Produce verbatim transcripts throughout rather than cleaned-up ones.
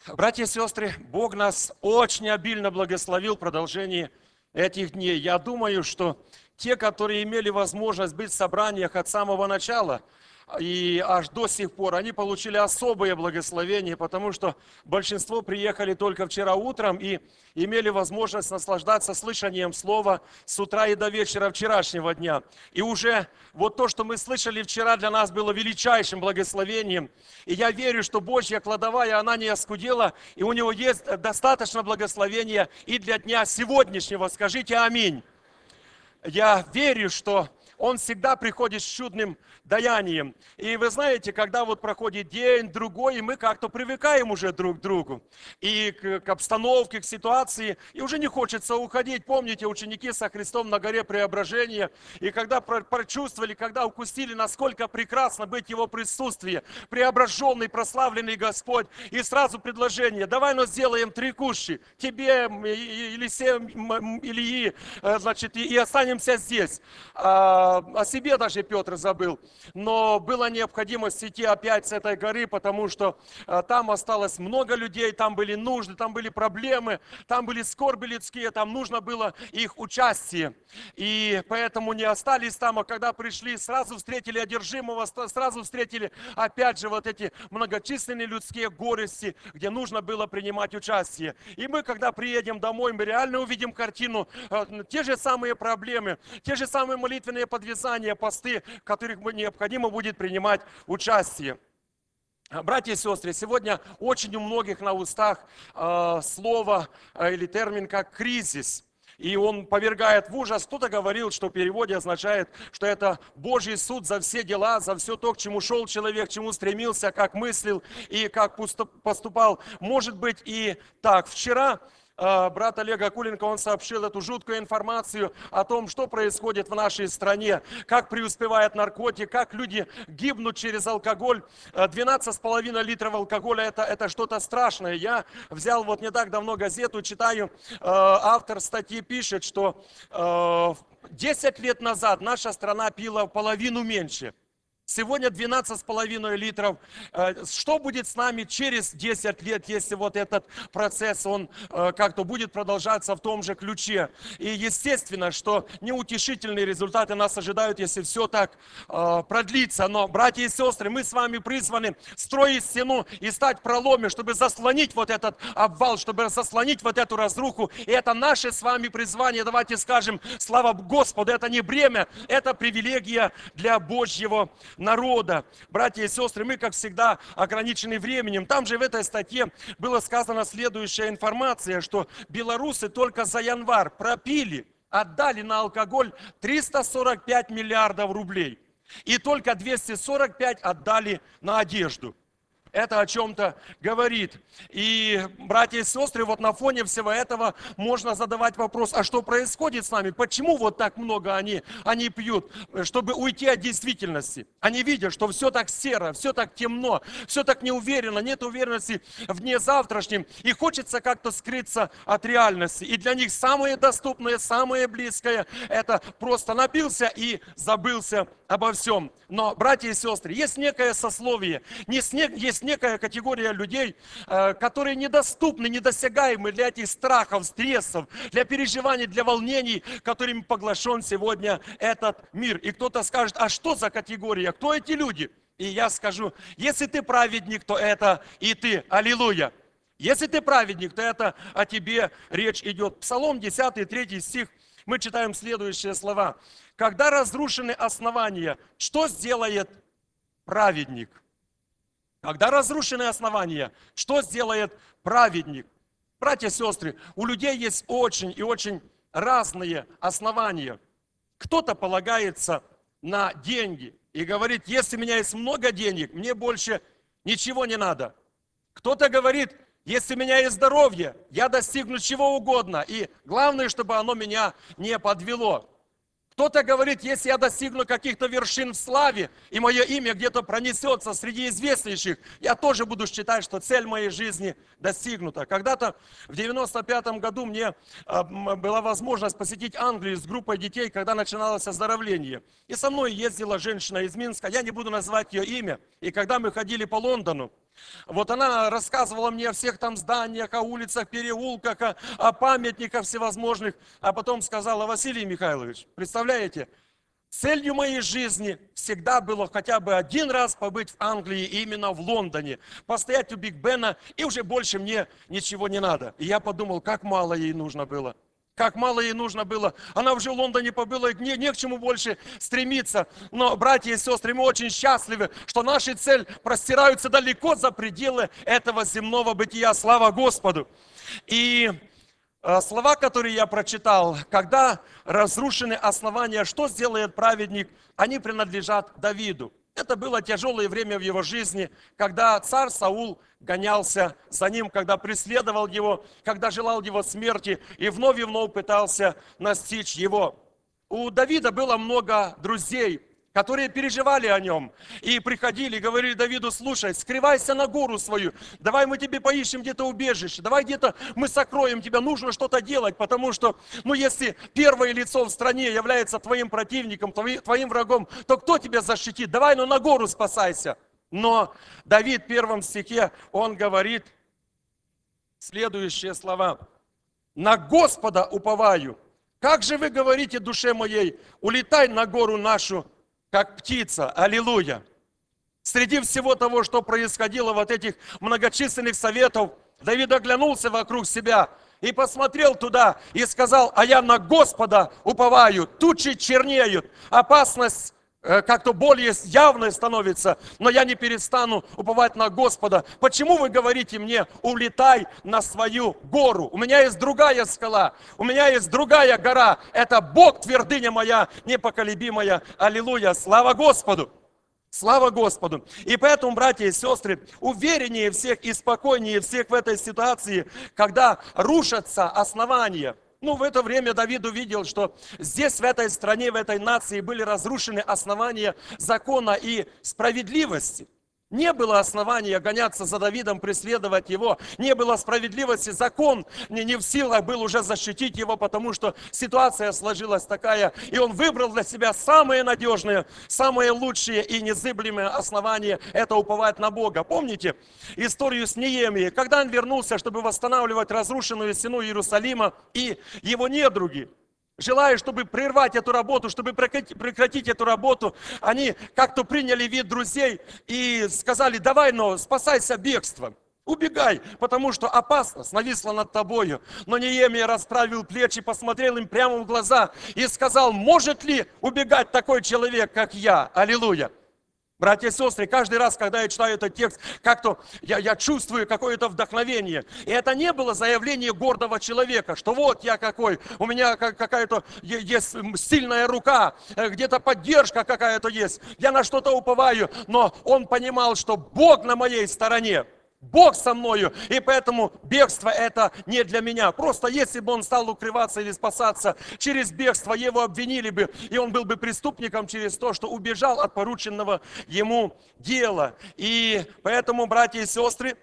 Братья и сестры, Бог нас очень обильно благословил в продолжении этих дней. Я думаю, что те, которые имели возможность быть в собраниях от самого начала и аж до сих пор, они получили особое благословение, потому что большинство приехали только вчера утром и имели возможность наслаждаться слышанием слова с утра и до вечера вчерашнего дня. И уже вот то, что мы слышали вчера, для нас было величайшим благословением. И я верю, что Божья кладовая, она не оскудела, и у него есть достаточно благословения и для дня сегодняшнего. Скажите аминь. Я верю, что Он всегда приходит с чудным даянием. И вы знаете, когда вот проходит день, другой, и мы как-то привыкаем уже друг к другу. И к, к обстановке, к ситуации, и уже не хочется уходить. Помните, ученики со Христом на горе Преображения, и когда прочувствовали, когда укусили, насколько прекрасно быть в Его присутствии, преображенный, прославленный Господь, и сразу предложение: давай, ну, сделаем три кущи, тебе, Елисею, Ильи, значит, и останемся здесь. О себе даже Петр забыл. Но была необходимость идти опять с этой горы, потому что там осталось много людей, там были нужды, там были проблемы, там были скорби людские, там нужно было их участие. И поэтому не остались там, а когда пришли, сразу встретили одержимого, сразу встретили опять же вот эти многочисленные людские горести, где нужно было принимать участие. И мы, когда приедем домой, мы реально увидим картину, те же самые проблемы, те же самые молитвенные подвязания, посты, в которых необходимо будет принимать участие. Братья и сестры, сегодня очень у многих на устах э, слово э, или термин как кризис. И он повергает в ужас. Кто-то говорил, что в переводе означает, что это Божий суд за все дела, за все то, к чему шел человек, к чему стремился, как мыслил и как поступал. Может быть и так. Вчера брат Олег Акуленко, он сообщил эту жуткую информацию о том, что происходит в нашей стране, как преуспевает наркотик, как люди гибнут через алкоголь. двенадцать с половиной литров алкоголя это, это что-то страшное. Я взял вот не так давно газету, читаю, автор статьи пишет, что десять лет назад наша страна пила половину меньше. Сегодня двенадцать с половиной литров. Что будет с нами через десять лет, если вот этот процесс, он как-то будет продолжаться в том же ключе? И естественно, что неутешительные результаты нас ожидают, если все так продлится. Но, братья и сестры, мы с вами призваны строить стену и стать проломе, чтобы заслонить вот этот обвал, чтобы заслонить вот эту разруху. И это наше с вами призвание. Давайте скажем: слава Господу, это не бремя, это привилегия для Божьего народа. Братья и сестры, мы, как всегда, ограничены временем. Там же в этой статье была сказана следующая информация, что белорусы только за январь пропили, отдали на алкоголь триста сорок пять миллиардов рублей. И только двести сорок пять отдали на одежду. Это о чем-то говорит. И, братья и сестры, вот на фоне всего этого можно задавать вопрос: а что происходит с нами? Почему вот так много они, они пьют? Чтобы уйти от действительности. Они видят, что все так серо, все так темно, все так неуверенно, нет уверенности в дне завтрашнем. И хочется как-то скрыться от реальности. И для них самое доступное, самое близкое — это просто напился и забылся обо всем. Но, братья и сестры, есть некое сословие, есть некая категория людей, которые недоступны, недосягаемы для этих страхов, стрессов, для переживаний, для волнений, которыми поглощен сегодня этот мир. И кто-то скажет: а что за категория, кто эти люди? И я скажу: если ты праведник, то это и ты. Аллилуйя! Если ты праведник, то это о тебе речь идет. Псалом десятый, третий стих. Мы читаем следующие слова. Когда разрушены основания, что сделает праведник? Когда разрушены основания, что сделает праведник? Братья и сестры, у людей есть очень и очень разные основания. Кто-то полагается на деньги и говорит: если у меня есть много денег, мне больше ничего не надо. Кто-то говорит: если у меня есть здоровье, я достигну чего угодно, и главное, чтобы оно меня не подвело. Кто-то говорит: если я достигну каких-то вершин в славе, и мое имя где-то пронесется среди известнейших, я тоже буду считать, что цель моей жизни достигнута. Когда-то в девяносто пятом году мне была возможность посетить Англию с группой детей, когда начиналось оздоровление. И со мной ездила женщина из Минска, я не буду называть ее имя. И когда мы ходили по Лондону, Вот она рассказывала мне о всех там зданиях, о улицах, переулках, о, о памятниках всевозможных. А потом сказала: Василий Михайлович, представляете, целью моей жизни всегда было хотя бы один раз побыть в Англии, именно в Лондоне, постоять у Биг Бена, и уже больше мне ничего не надо. И я подумал, как мало ей нужно было. Как мало ей нужно было. Она уже в Лондоне побыла, и не, не к чему больше стремиться. Но, братья и сестры, мы очень счастливы, что наши цели простираются далеко за пределы этого земного бытия. Слава Господу! И э, слова, которые я прочитал: когда разрушены основания, что сделает праведник, они принадлежат Давиду. Это было тяжелое время в его жизни, когда царь Саул гонялся за ним, когда преследовал его, когда желал его смерти и вновь и вновь пытался настичь его. У Давида было много друзей, которые переживали о нем и приходили, говорили Давиду: слушай, скрывайся на гору свою, давай мы тебе поищем где-то убежище, давай где-то мы сокроем тебя, нужно что-то делать, потому что, ну, если первое лицо в стране является твоим противником, твоим врагом, то кто тебя защитит? Давай, ну, на гору спасайся. Но Давид в первом стихе, он говорит следующие слова: на Господа уповаю. Как же вы говорите душе моей: улетай на гору нашу, как птица. Аллилуйя. Среди всего того, что происходило, вот этих многочисленных советов, Давид оглянулся вокруг себя и посмотрел туда и сказал: а я на Господа уповаю. Тучи чернеют, опасность э, как-то более явной становится, но я не перестану уповать на Господа. Почему вы говорите мне: улетай на свою гору? У меня есть другая скала, у меня есть другая гора. Это Бог, твердыня моя, непоколебимая. Аллилуйя, слава Господу! Слава Господу! И поэтому, братья и сестры, увереннее всех и спокойнее всех в этой ситуации, когда рушатся основания. Ну, в это время Давид увидел, что здесь, в этой стране, в этой нации были разрушены основания закона и справедливости. Не было основания гоняться за Давидом, преследовать его. Не было справедливости. Закон не, не в силах был уже защитить его, потому что ситуация сложилась такая. И он выбрал для себя самые надежные, самые лучшие и незыблемые основания. Это уповать на Бога. Помните историю с Неемией? Когда он вернулся, чтобы восстанавливать разрушенную стену Иерусалима, и его недруги, желая, чтобы прервать эту работу, чтобы прекратить эту работу, они как-то приняли вид друзей и сказали: давай, но спасайся бегством, убегай, потому что опасность нависла над тобою. Но Неемия расправил плечи, посмотрел им прямо в глаза и сказал: может ли убегать такой человек, как я? Аллилуйя! Братья и сестры, каждый раз, когда я читаю этот текст, как-то я, я чувствую какое-то вдохновение. И это не было заявление гордого человека, что вот я какой, у меня какая-то есть сильная рука, где-то поддержка какая-то есть, я на что-то уповаю. Но он понимал, что Бог на моей стороне. Бог со мною, и поэтому бегство это не для меня. Просто если бы он стал укрываться или спасаться через бегство, его обвинили бы, и он был бы преступником через то, что убежал от порученного ему дела. И поэтому, братья и сестры,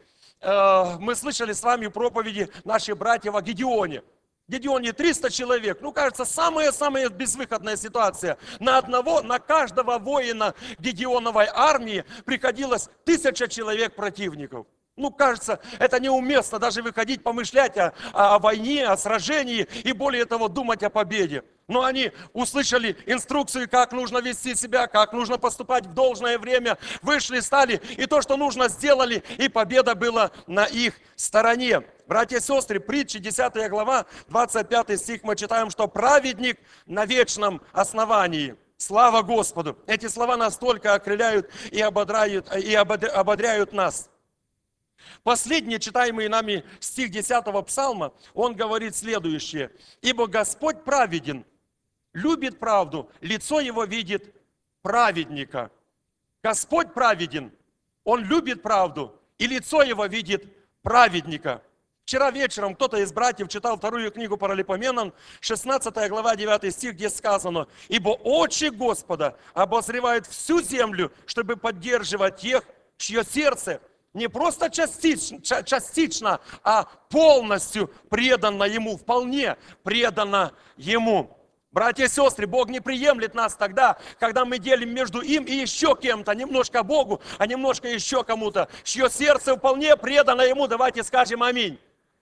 мы слышали с вами проповеди наших братьев о Гедеоне. В Гедеоне триста человек, ну, кажется, самая-самая безвыходная ситуация. На одного, на каждого воина Гедеоновой армии приходилось тысяча человек противников. Ну, кажется, это неуместно даже выходить, помышлять о, о войне, о сражении и более того думать о победе. Но они услышали инструкцию, как нужно вести себя, как нужно поступать в должное время, вышли, стали, и то, что нужно, сделали, и победа была на их стороне. Братья и сестры, притчи, десятая глава, двадцать пятый стих, мы читаем, что праведник на вечном основании. Слава Господу! Эти слова настолько окрыляют и ободряют, и ободряют нас. Последний читаемый нами стих десятого псалма, он говорит следующее: «Ибо Господь праведен, любит правду, лицо его видит праведника». Господь праведен, Он любит правду, и лицо его видит праведника. Вчера вечером кто-то из братьев читал вторую книгу Паралипоменон, шестнадцатая глава, девятый стих, где сказано: «Ибо очи Господа обозревают всю землю, чтобы поддерживать тех, чье сердце не просто частично, частично, а полностью предано Ему, вполне предано Ему». Братья и сестры, Бог не приемлет нас тогда, когда мы делим между им и еще кем-то, немножко Богу, а немножко еще кому-то, чье сердце вполне предано Ему. Давайте скажем аминь.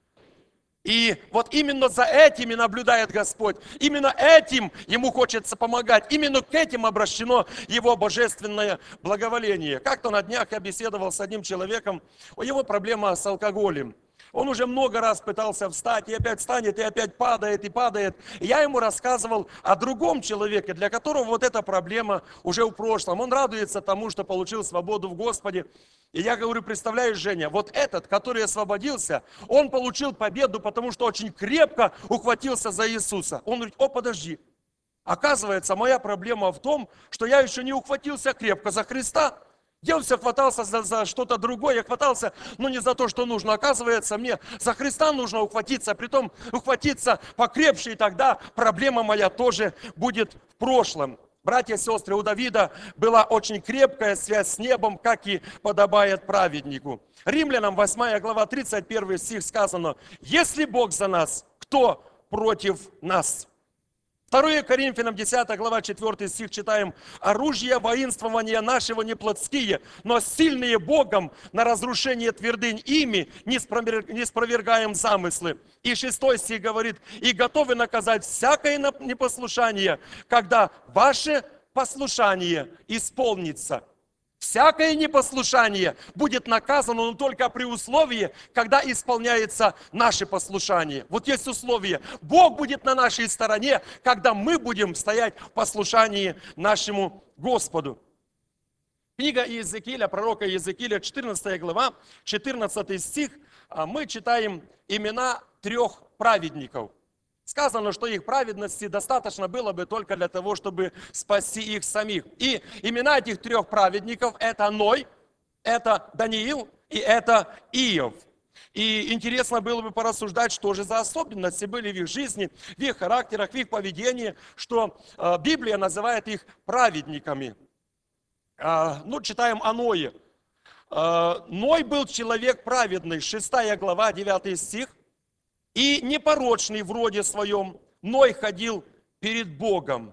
И вот именно за этими наблюдает Господь, именно этим Ему хочется помогать, именно к этим обращено Его божественное благоволение. Как-то на днях я беседовал с одним человеком, у него проблема с алкоголем. Он уже много раз пытался встать, и опять встанет, и опять падает, и падает. И я ему рассказывал о другом человеке, для которого вот эта проблема уже в прошлом. Он радуется тому, что получил свободу в Господе. И я говорю, представляешь, Женя, вот этот, который освободился, он получил победу, потому что очень крепко ухватился за Иисуса. Он говорит, о, подожди, оказывается, моя проблема в том, что я еще не ухватился крепко за Христа. Я все хватался за, за что-то другое, я хватался, но не за то, что нужно. Оказывается, мне за Христа нужно ухватиться, а притом ухватиться покрепше, и тогда проблема моя тоже будет в прошлом. Братья и сестры, у Давида была очень крепкая связь с небом, как и подобает праведнику. Римлянам восьмая глава, тридцать первый стих сказано, «Если Бог за нас, кто против нас?» второе Коринфянам десятая глава, четвёртый стих читаем. «Оружие воинствования нашего не плотские, но сильные Богом на разрушение твердынь ими, не спровергаем замыслы». И шестой стих говорит, «И готовы наказать всякое непослушание, когда ваше послушание исполнится». Всякое непослушание будет наказано, но только при условии, когда исполняется наше послушание. Вот есть условие. Бог будет на нашей стороне, когда мы будем стоять в послушании нашему Господу. Книга Иезекииля, пророка Иезекииля, четырнадцатая глава, четырнадцатый стих, мы читаем имена трех праведников. Сказано, что их праведности достаточно было бы только для того, чтобы спасти их самих. И имена этих трех праведников – это Ной, это Даниил и это Иов. И интересно было бы порассуждать, что же за особенности были в их жизни, в их характерах, в их поведении, что Библия называет их праведниками. Ну, читаем о Ное. Ной был человек праведный, шестая глава, девятый стих. И непорочный в роде своем, Ной ходил перед Богом.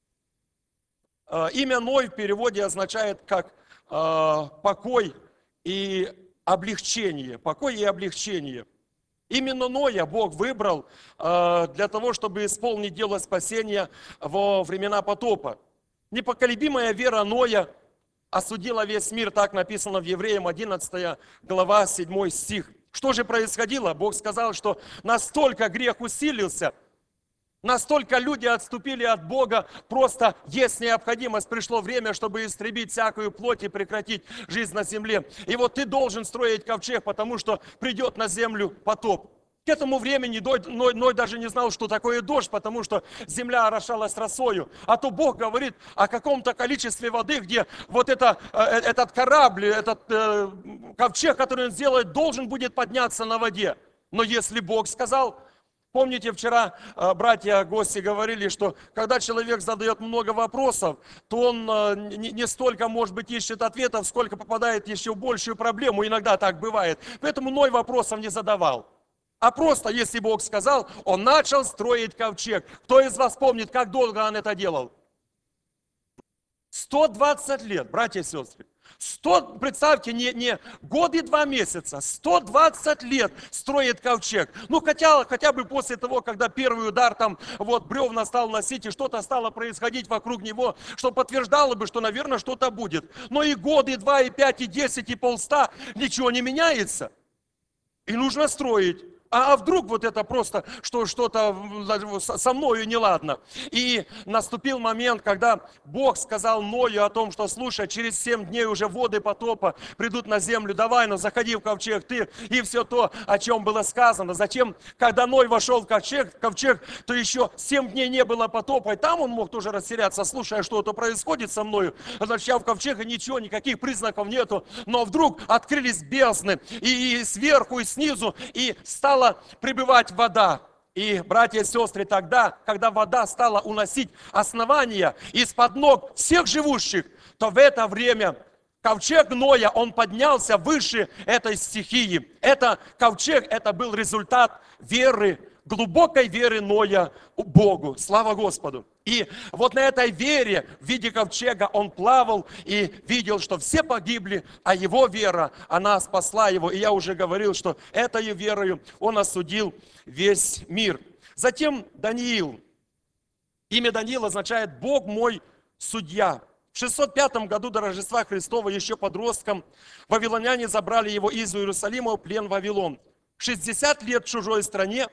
Имя Ной в переводе означает как покой и облегчение. Покой и облегчение. Именно Ноя Бог выбрал для того, чтобы исполнить дело спасения во времена потопа. Непоколебимая вера Ноя осудила весь мир, так написано в Евреям одиннадцатая глава, седьмой стих. Что же происходило? Бог сказал, что настолько грех усилился, настолько люди отступили от Бога, просто есть необходимость, пришло время, чтобы истребить всякую плоть и прекратить жизнь на земле. И вот ты должен строить ковчег, потому что придет на землю потоп. К этому времени Ной, Ной даже не знал, что такое дождь, потому что земля орошалась росою. А то Бог говорит о каком-то количестве воды, где вот это, этот корабль, этот э, ковчег, который он сделает, должен будет подняться на воде. Но если Бог сказал, помните, вчера э, братья гости говорили, что когда человек задает много вопросов, то он э, не, не столько, может быть, ищет ответов, сколько попадает еще в большую проблему. Иногда так бывает. Поэтому Ной вопросов не задавал. А просто, если Бог сказал, он начал строить ковчег. Кто из вас помнит, как долго он это делал? сто двадцать лет, братья и сестры. сто, представьте, не, не год и два месяца, сто двадцать лет строит ковчег. Ну, хотя, хотя бы после того, когда первый удар там, вот, бревна стал носить, и что-то стало происходить вокруг него, что подтверждало бы, что, наверное, что-то будет. Но и год, и два, и пять, и десять, и полста, ничего не меняется. И нужно строить. А вдруг вот это просто, что что-то со мною неладно. И наступил момент, когда Бог сказал Ною о том, что, слушай, через семь дней уже воды потопа придут на землю, давай, ну заходи в ковчег ты, и все то, о чем было сказано. Затем, когда Ной вошел в ковчег, ковчег, то еще семь дней не было потопа, и там он мог тоже растеряться, слушая, что-то происходит со мною. Значит, я в ковчеге, ничего, никаких признаков нету, но вдруг открылись бездны, и, и сверху, и снизу, и стало прибывать вода. И, братья и сестры, тогда, когда вода стала уносить основания из-под ног всех живущих, то в это время ковчег Ноя, он поднялся выше этой стихии. Это ковчег, это был результат веры глубокой веры Ноя Богу. Слава Господу. И вот на этой вере в виде ковчега он плавал и видел, что все погибли, а его вера, она спасла его. И я уже говорил, что этой верою он осудил весь мир. Затем Даниил. Имя Даниил означает «Бог мой судья». В шестьсот пятом году до Рождества Христова, еще подростком, вавилоняне забрали его из Иерусалима в плен в Вавилон. шестьдесят лет в чужой стране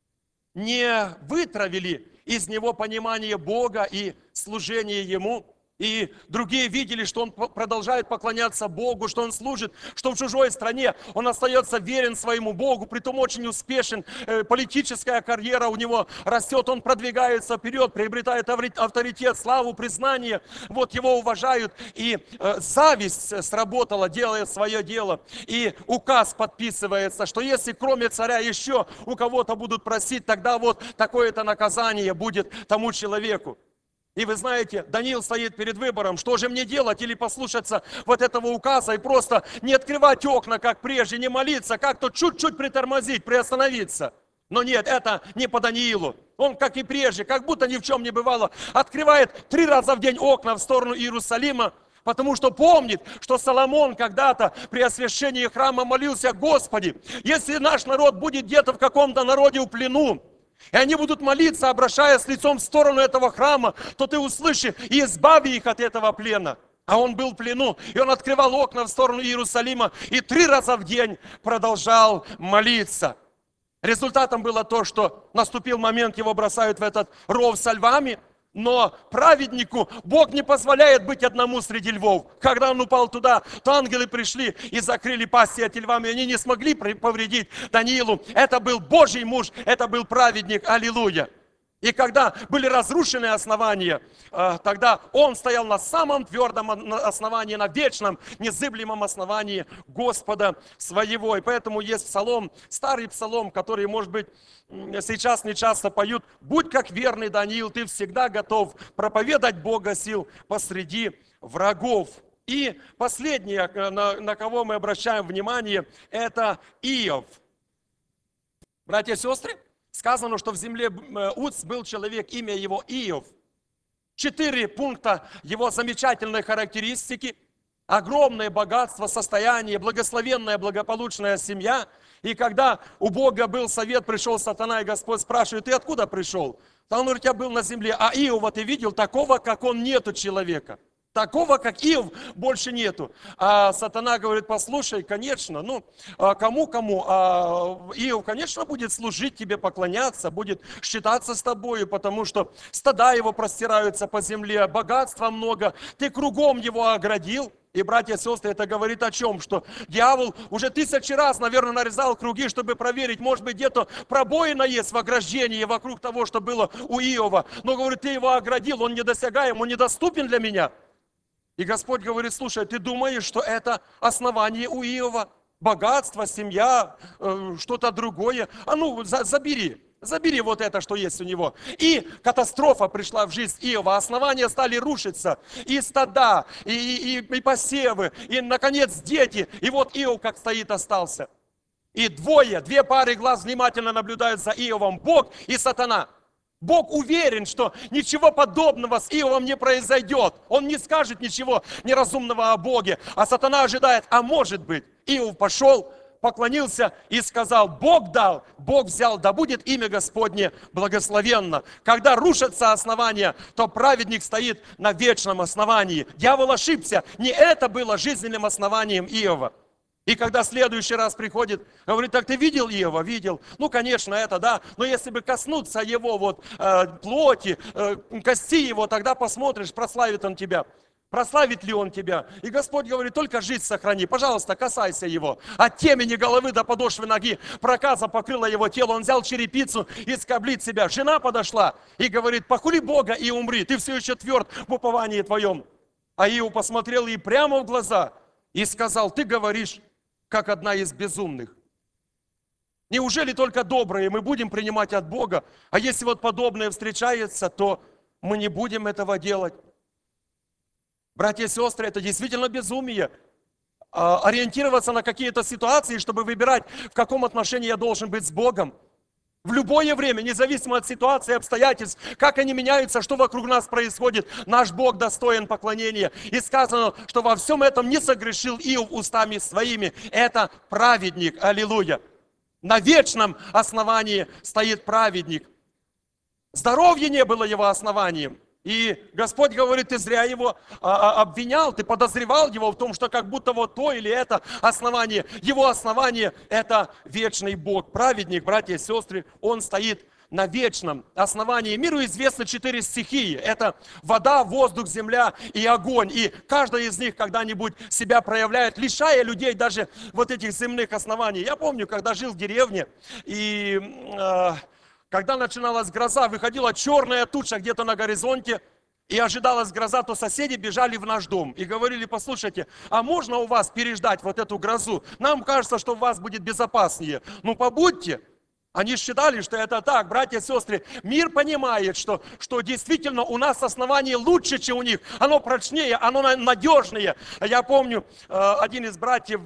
не вытравили из него понимание Бога и служение Ему. И другие видели, что он продолжает поклоняться Богу, что он служит, что в чужой стране он остается верен своему Богу, притом очень успешен, политическая карьера у него растет, он продвигается вперед, приобретает авторитет, славу, признание, вот его уважают, и зависть сработала, делает свое дело, и указ подписывается, что если кроме царя еще у кого-то будут просить, тогда вот такое-то наказание будет тому человеку. И вы знаете, Даниил стоит перед выбором, что же мне делать, или послушаться вот этого указа и просто не открывать окна, как прежде, не молиться, как-то чуть-чуть притормозить, приостановиться. Но нет, это не по Даниилу. Он, как и прежде, как будто ни в чем не бывало, открывает три раза в день окна в сторону Иерусалима, потому что помнит, что Соломон когда-то при освящении храма молился: Господи, если наш народ будет где-то в каком-то народе в плену, и они будут молиться, обращаясь лицом в сторону этого храма, то ты услышишь и избави их от этого плена. А он был в плену, и он открывал окна в сторону Иерусалима и три раза в день продолжал молиться. Результатом было то, что наступил момент, его бросают в этот ров со львами, но праведнику Бог не позволяет быть одному среди львов. Когда он упал туда, то ангелы пришли и закрыли пасти эти львами, и они не смогли повредить Даниилу. Это был Божий муж, это был праведник, аллилуйя. И когда были разрушены основания, тогда он стоял на самом твердом основании, на вечном, незыблемом основании Господа своего. И поэтому есть псалом, старый псалом, который, может быть, сейчас не часто поют: «Будь как верный Даниил, ты всегда готов проповедать Бога сил посреди врагов». И последнее, на, на кого мы обращаем внимание, это Иов. Братья и сестры, сказано, что в земле Уц был человек, имя его Иов. Четыре пункта его замечательной характеристики: огромное богатство, состояние, благословенная, благополучная семья. И когда у Бога был совет, пришел сатана, и Господь спрашивает: ты откуда пришел? Он говорит: я был на земле. А Иова ты видел? Такого, как он, нету человека. Такого, как Иов, больше нету. А сатана говорит: послушай, конечно, ну, кому-кому, а Иов, конечно, будет служить тебе, поклоняться, будет считаться с тобою, потому что стада его простираются по земле, богатства много, ты кругом его оградил. И, братья и сестры, это говорит о чем? Что дьявол уже тысячи раз, наверное, нарезал круги, чтобы проверить, может быть, где-то пробоина есть в ограждении вокруг того, что было у Иова. Но, говорит, ты его оградил, он недосягаем, он недоступен для меня. И Господь говорит: слушай, ты думаешь, что это основание у Иова? Богатство, семья, э, что-то другое? А ну, за, забери. Забери вот это, что есть у него. И катастрофа пришла в жизнь Иова. Основания стали рушиться. И стада, и, и, и посевы, и, наконец, дети. И вот Иов как стоит остался. И двое, две пары глаз внимательно наблюдают за Иовом: Бог и сатана. Бог уверен, что ничего подобного с Иовом не произойдет. Он не скажет ничего неразумного о Боге. А сатана ожидает: а может быть. Иов пошел, поклонился и сказал: Бог дал, Бог взял, да будет имя Господне благословенно. Когда рушатся основания, то праведник стоит на вечном основании. Дьявол ошибся, не это было жизненным основанием Иова. И когда в следующий раз приходит, говорит: так ты видел Иова? Видел. Ну, конечно, это да. Но если бы коснуться его вот, э, плоти, э, кости его, тогда посмотришь, прославит он тебя. Прославит ли он тебя? И Господь говорит: только жизнь сохрани, пожалуйста, касайся его. От темени головы до подошвы ноги проказа покрыла его тело. Он взял черепицу и скоблит себя. Жена подошла и говорит: похули Бога и умри, ты все еще тверд в уповании твоем. А Иов посмотрел ей прямо в глаза и сказал: ты говоришь, как одна из безумных. Неужели только добрые мы будем принимать от Бога? А если вот подобное встречается, то мы не будем этого делать. Братья и сестры, это действительно безумие. Ориентироваться на какие-то ситуации, чтобы выбирать, в каком отношении я должен быть с Богом. В любое время, независимо от ситуации и обстоятельств, как они меняются, что вокруг нас происходит, наш Бог достоин поклонения. И сказано, что во всем этом не согрешил Иов устами своими. Это праведник. Аллилуйя. На вечном основании стоит праведник. Здоровье не было его основанием. И Господь говорит, ты зря его а, обвинял, ты подозревал его в том, что как будто вот то или это основание. Его основание – это вечный Бог. Праведник, братья и сестры, он стоит на вечном основании. Миру известны четыре стихии. Это вода, воздух, земля и огонь. И каждая из них когда-нибудь себя проявляет, лишая людей даже вот этих земных оснований. Я помню, когда жил в деревне, и... Э, Когда начиналась гроза, выходила черная туча где-то на горизонте, и ожидалась гроза, то соседи бежали в наш дом и говорили, послушайте, а можно у вас переждать вот эту грозу? Нам кажется, что у вас будет безопаснее. Ну, побудьте. Они считали, что это так, братья и сестры. Мир понимает, что, что действительно у нас основание лучше, чем у них. Оно прочнее, оно надежнее. Я помню, один из братьев...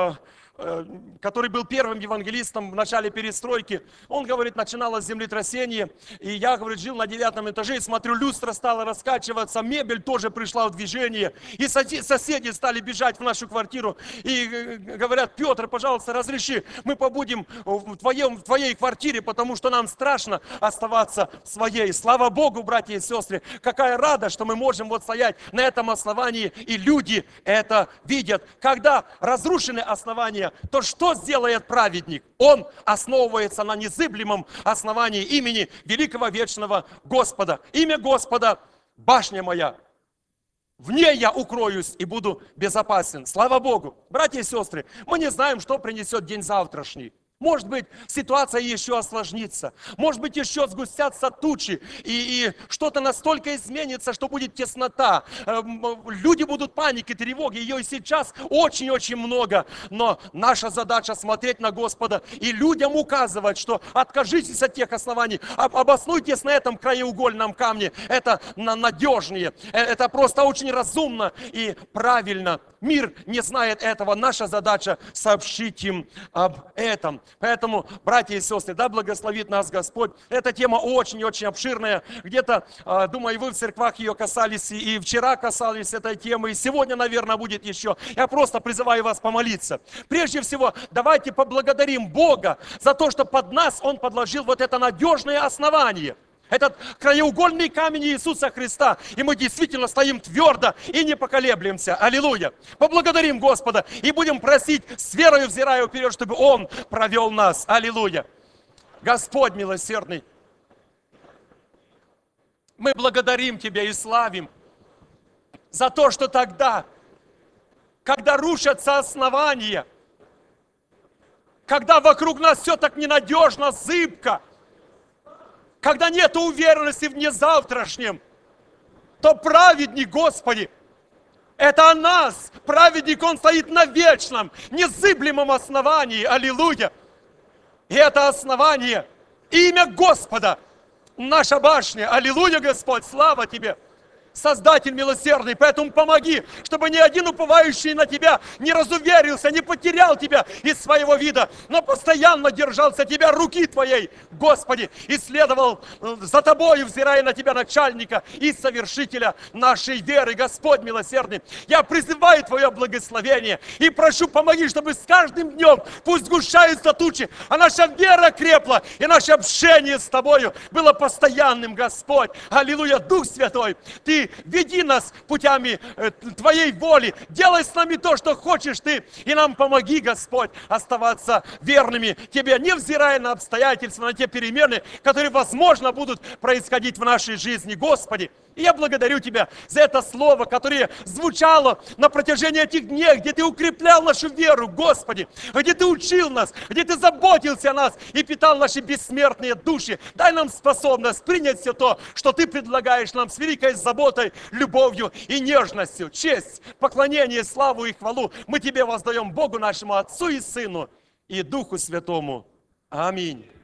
который был первым евангелистом в начале перестройки, он говорит, начиналось землетрясение, и я, говорит, жил на девятом этаже, и смотрю, люстра стала раскачиваться, мебель тоже пришла в движение, и соседи стали бежать в нашу квартиру, и говорят, Петр, пожалуйста, разреши, мы побудем в, твоем, в твоей квартире, потому что нам страшно оставаться в своей. Слава Богу, братья и сестры, какая радость, что мы можем вот стоять на этом основании, и люди это видят. Когда разрушены основания, то что сделает праведник? Он основывается на незыблемом основании имени великого вечного Господа. Имя Господа – башня моя. В ней я укроюсь и буду безопасен. Слава Богу. Братья и сестры, мы не знаем, что принесет день завтрашний. Может быть, ситуация еще осложнится. Может быть, еще сгустятся тучи. И, и что-то настолько изменится, что будет теснота. Люди будут паники, тревоги. Ее и сейчас очень-очень много. Но наша задача смотреть на Господа и людям указывать, что откажитесь от тех оснований. Обоснуйтесь на этом краеугольном камне. Это надежнее. Это просто очень разумно и правильно. Мир не знает этого. Наша задача сообщить им об этом. Поэтому, братья и сестры, да благословит нас Господь. Эта тема очень-очень обширная. Где-то, думаю, вы в церквах ее касались, и вчера касались этой темы, и сегодня, наверное, будет еще. Я просто призываю вас помолиться. Прежде всего, давайте поблагодарим Бога за то, что под нас Он подложил вот это надежное основание. Этот краеугольный камень Иисуса Христа. И мы действительно стоим твердо и не поколеблемся. Аллилуйя. Поблагодарим Господа и будем просить, с верою взирая вперед, чтобы Он провел нас. Аллилуйя. Господь милосердный, мы благодарим Тебя и славим за то, что тогда, когда рушатся основания, когда вокруг нас все так ненадежно, зыбко, когда нет уверенности в незавтрашнем, то праведник, Господи, это о нас. Праведник, Он стоит на вечном, незыблемом основании. Аллилуйя. И это основание, имя Господа, наша башня. Аллилуйя, Господь, слава Тебе. Создатель милосердный, поэтому помоги, чтобы ни один уповающий на Тебя не разуверился, не потерял Тебя из своего вида, но постоянно держался Тебя, руки Твоей, Господи, и следовал за Тобою, взирая на Тебя, начальника и совершителя нашей веры. Господь милосердный, я призываю Твое благословение и прошу, помоги, чтобы с каждым днем пусть сгущаются тучи, а наша вера крепла, и наше общение с Тобою было постоянным, Господь. Аллилуйя, Дух Святой, Ты веди нас путями Твоей воли. Делай с нами то, что хочешь Ты. И нам помоги, Господь, оставаться верными Тебе, невзирая на обстоятельства, на те перемены, которые, возможно, будут происходить в нашей жизни. Господи, и я благодарю Тебя за это слово, которое звучало на протяжении этих дней, где Ты укреплял нашу веру, Господи, где Ты учил нас, где Ты заботился о нас и питал наши бессмертные души. Дай нам способность принять все то, что Ты предлагаешь нам с великой заботой, любовью и нежностью. Честь, поклонение, славу и хвалу мы Тебе воздаем, Богу нашему Отцу и Сыну и Духу Святому. Аминь.